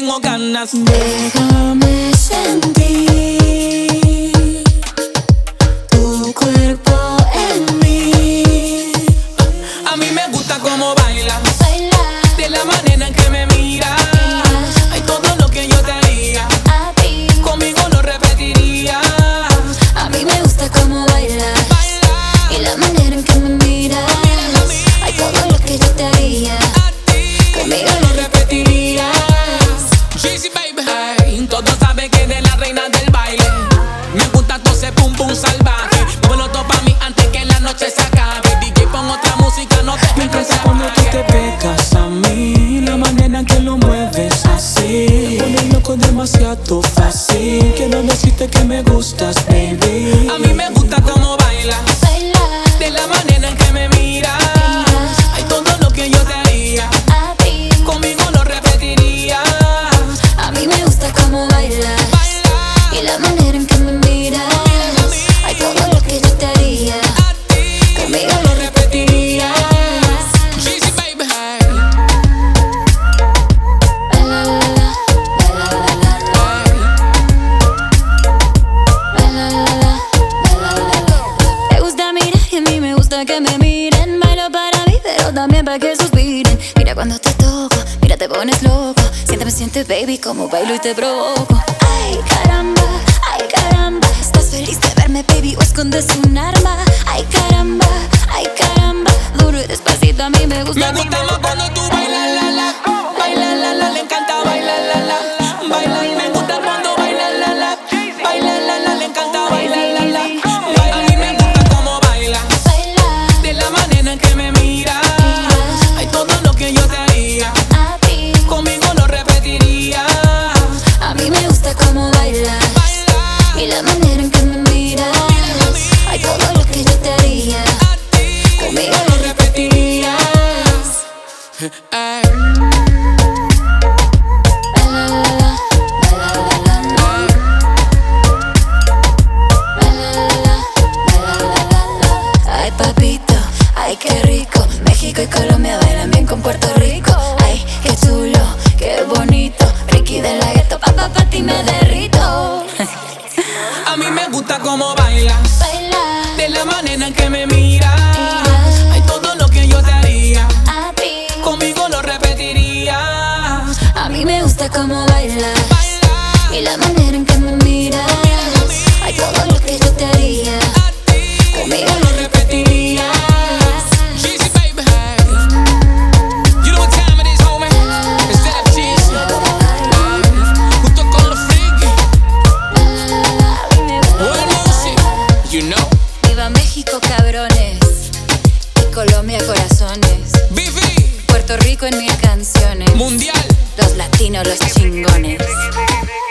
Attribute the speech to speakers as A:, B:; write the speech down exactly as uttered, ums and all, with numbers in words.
A: tengo ganas.
B: Déjame sentir tu cuerpo en mí.
A: A mí me gusta cómo bailas,
B: Bailar,
A: de la manera en que me miras. Hay todo lo que yo te haría,
B: a ti.
A: conmigo lo repetiría.
B: A mí me gusta cómo bailas
A: Bailar,
B: y la manera en que me miras. Hay todo lo que yo te haría,
A: a ti,
B: conmigo lo repetirías.
A: Jeezy baby, hey, todos saben que eres la reina del baile. Me gusta todo ese pum pum salvaje. Vuelo todo pa' mí antes que la noche se acabe. D J pon otra música, no te
C: Me encanta cuando tú te pegas a mí, la manera en que lo mueves así. Me pone loco demasiado fácil. Quiero decirte que me gustas, baby.
A: A mí me gusta cómo bailas,
B: Bailar,
A: de la manera en que me miras. Hay todo lo que yo te haría,
B: a ti.
A: conmigo lo repetiría.
B: A mí me gusta cómo bailas
A: Bailar,
B: y la manera en que me miras. Hay todo lo que yo te haría,
A: a ti,
B: conmigo lo repetirías.
A: Jeezy baby, hey.
B: Baila, la, la, baila, la, la, baila, la, la, baila, la, la. Te gusta mirar y a mí me gusta que me miren. Bailo para mí, pero también para que suspiren. Mira cuando te toco, mira te pones loco. Siénteme, siente baby como bailo y te provoco. Ay caramba, ay caramba. ¿Estás feliz de verme baby o escondes un arma? Ay caramba, ay caramba. Duro y despacito a mí me gusta.
A: Me
B: a mí
A: gusta más cuando tú bailas la la, bailas la la, le encanta bailar la la, bailar. Me gusta cuando bailas la la, bailas la la, le encanta bailar la la. A mí me gusta cómo bailas,
B: Bailar,
A: de la manera en que me miras. Hay todo lo que yo te haría,
B: a ti.
A: conmigo lo repetiría.
B: A mí me gusta cómo bailas
A: Bailar,
B: y la manera en que me miras. Hay todo lo que yo te haría,
A: a ti,
B: conmigo lo repetirías.
A: Ey,
B: Baila, la, la, baila, la, la, baila, la, la, baila, la, la. Ay papito, ay qué rico. México y Colombia bailan bien con Puerto Rico. Ay qué chulo, qué bonito. Ricky de la gueto, pa pa pa ti me derrito.
A: a mí me gusta cómo bailas,
B: Bailar,
A: de la manera en que me miras.
B: Miras.
A: Hay todo lo que yo te haría,
B: a ti.
A: conmigo lo repetiría.
B: A mí me gusta cómo bailas
A: Bailar,
B: y la manera en que me miras. Hay todo lo que yo te haría,
A: a ti,
B: conmigo lo repetirías.
A: Jeezy baby, hey. You know what time it is, homie? Instead of Jeezy, junto con los freaky, World Music, you know.
B: Viva México, cabrones, y Colombia, corazones.
A: B V,
B: Puerto Rico en mil canciones.
A: Mundial.
B: Los latinos, los chingones.